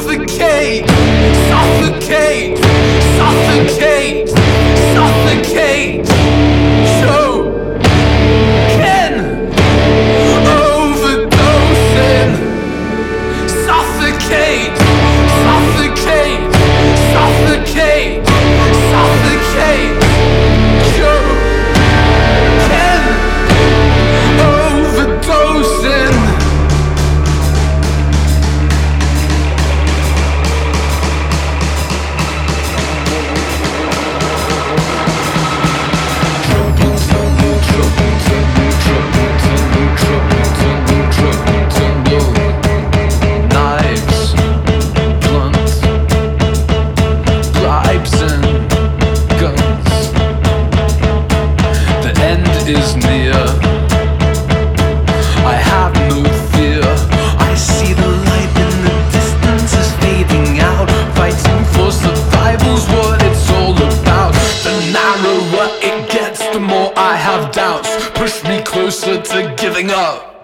Suffocate, suffocate, suffocate, suffocate. Choking, overdosing. Suffocate, suffocate, suffocate, suffocate. Choking, overdosing. Is near. I have no fear. I see the light in the distance is fading out. Fighting for survival's what it's all about. The narrower it gets, the more I have doubts. Push me closer to giving up.